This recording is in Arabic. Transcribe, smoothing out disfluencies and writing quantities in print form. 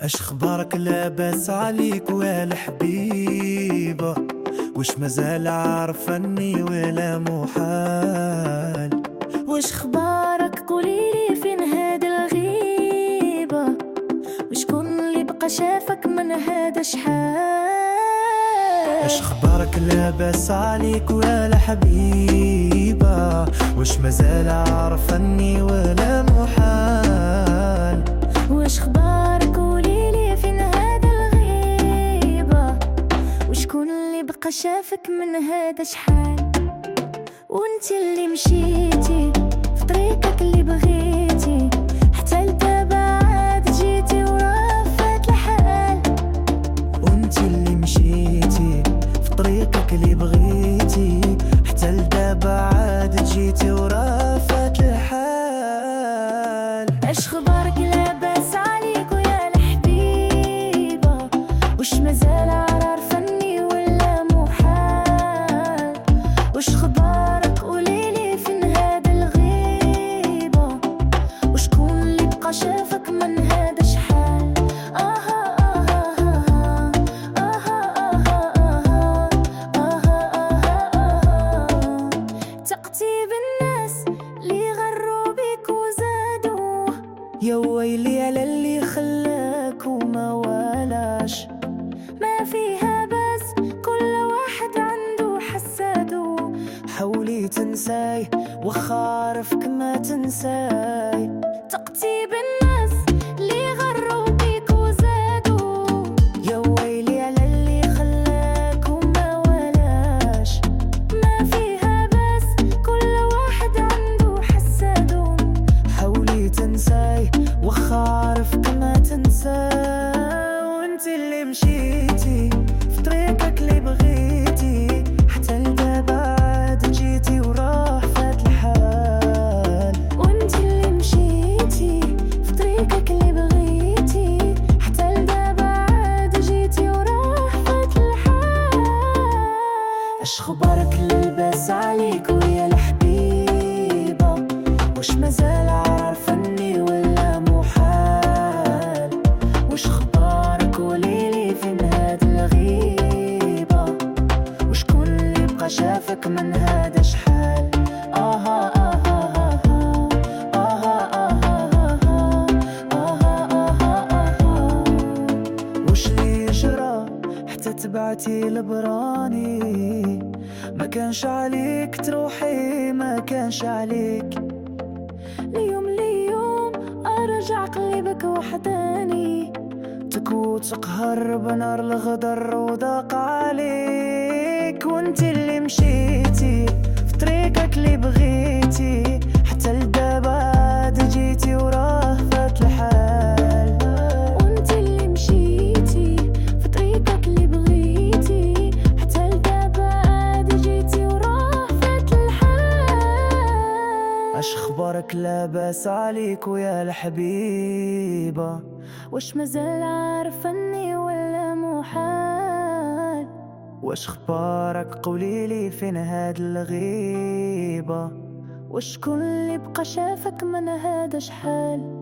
اش خبارك؟ لاباس عليك والحبيبة؟ وش مازال عارفني ولا محال؟ وش خبارك؟ قوليلي فين هاد الغيبة؟ وشكون اللي بقى شافك من هذا شحال؟ اش خبارك؟ لاباس عليك ولا حبيبة؟ وش مازال عارفني ولا محال؟ وش خبارك؟ قوليلي فين هاد الغيبة؟ وشكون اللي بقى شافك من هذا شحال؟ وانت اللي مشيتي في طريقك اللي بغيتي، حتى لدابا عاد جيتي ورافات الحال. وانت اللي مشيتي في طريقك اللي بغيتي، حتى لدابا عاد جيتي ورافات الحال. اش خبارك؟ لاباس عليك ويا الحبيبة؟ وش مازال عارفني ولا محال؟ وش خبارك؟ قوليلي فين هاد الغيبة؟ وشكون اللي بقى شافك من هذا شحال؟ تقتي بالناس اللي غروا بيك وزادوا، يا ويلي على اللي خلاك وما والاش. ما فيها بس كل واحد عنده حسادو. حاولي تنساي وخارفك ما تنساي. تقتي بالناس اللي غروا بيك وزادوا، يا ويلي على اللي خلاك وما والاش. ما فيها بس كل واحد عنده حسادو. حاولي تنساي وخارفك ما تنساي. وانت اللي مشيتي في طريقك اللي بغيتي، حتى لدابا عاد جيتي وراح فات الحال. وانت اللي مشيتي في طريقك اللي بغيتي، حتى لدابا عاد جيتي وراح فات الحال. اش خبارك؟ لباس عليك ويا الحبيبة؟ وش مازال عارفني ولا محال؟ وش خبارك؟ قوليلي فين هاد الغيبة؟ وشكون اللي بقى شافك من هذا شحال؟ وش اللي جرى حتى تبعتي لبراني؟ ما كانش عليك تروحي، ما كانش عليك. ليوم ارجع قلبك وحداني، تكوت تقهر بنار الغدر وضاق عليك. وانت اللي مشيتي في طريقك اللي بغيتي، حتى لدابا عاد جيتي وراه فات الحال. وانت اللي مشيتي في طريقك اللي بغيتي، حتى لدابا عاد جيتي وراه فات الحال. اش خبارك؟ لاباس عليك ويا الحبيبة؟ وش مازال عارفني ولا محال؟ وش خبارك؟ قوليلي فين هاد الغيبة؟ وشكون اللي بقى شافك من هذا شحال؟